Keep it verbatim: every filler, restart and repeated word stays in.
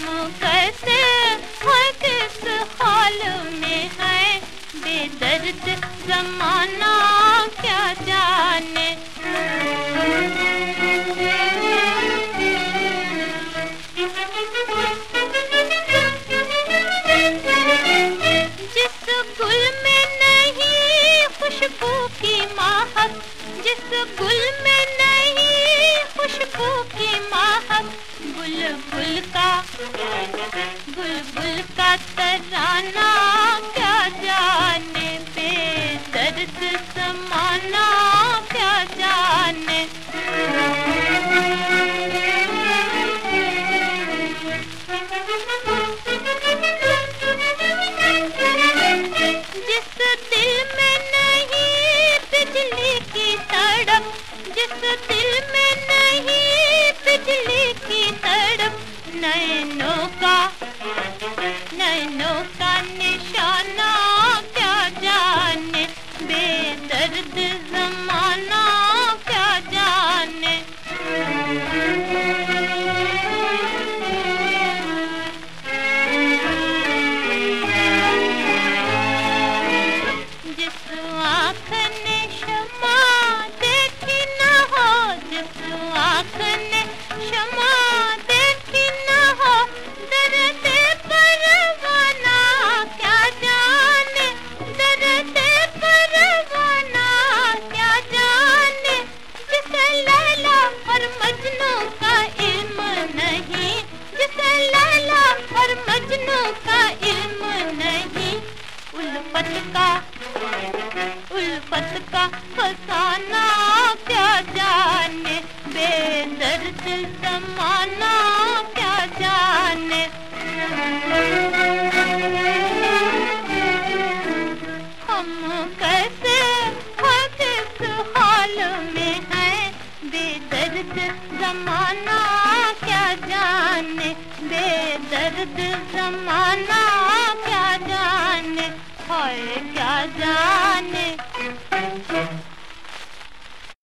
कैसे हैं, किस हाल में है, बेदर्द ज़माना क्या जाने। जिस गुल में नहीं खुशबू की महक, जिस गुल में नहीं खुशबू की महक, बुलबुल का बुलबुल का तराना क्या जाने, बेदर्द ज़माना क्या जाने। जिस दिल में नहीं बिजली की तड़प, जिस दिल में नहीं बिजली की तड़प, नैनों का नैनों का निशाना क्या जाने, बेदर्द ज़माना क्या जाने। जिस आँख ने शमा देखी न हो, जिस आँख ने शमा देखी न हो, दर्द परवाना क्या जाने, दर्द परवाना क्या जाने। जिसे लैला और मजनू का इल्म नहीं, जिसे लैला और मजनू का इल्म नहीं, उल्फत का उल्फत का फसाना क्या जाने, बेदर्द ज़माना क्या जाने। हम कैसे हैं, किस हाल में हैं, बेदर्द ज़माना क्या जाने, बेदर्द ज़माना क्या जाने, हाय क्या जाने।